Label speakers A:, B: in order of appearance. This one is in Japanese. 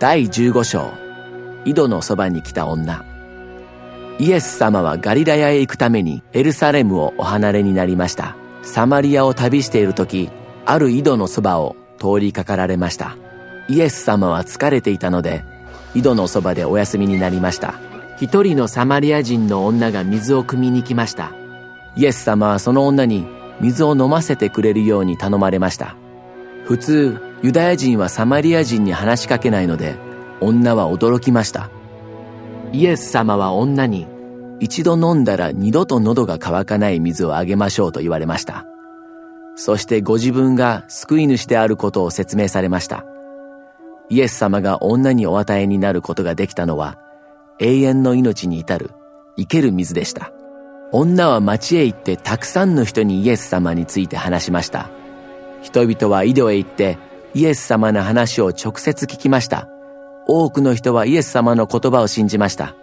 A: 第15章、井戸のそばに来た女。イエス様はガリラヤへ行くためにエルサレムをお離れになりました。サマリアを旅しているとき、ある井戸のそばを通りかかられました。イエス様は疲れていたので、井戸のそばでお休みになりました。一人のサマリア人の女が水を汲みに来ました。イエス様はその女に水を飲ませてくれるように頼まれました。普通、ユダヤ人はサマリア人に話しかけないので、女は驚きました。イエス様は女に、一度飲んだら二度と喉が渇かない水をあげましょうと言われました。そしてご自分が救い主であることを説明されました。イエス様が女にお与えになることができたのは、永遠の命に至る生ける水でした。女は町へ行ってたくさんの人にイエス様について話しました。人々は井戸へ行ってイエス様の話を直接聞きました。多くの人はイエス様の言葉を信じました。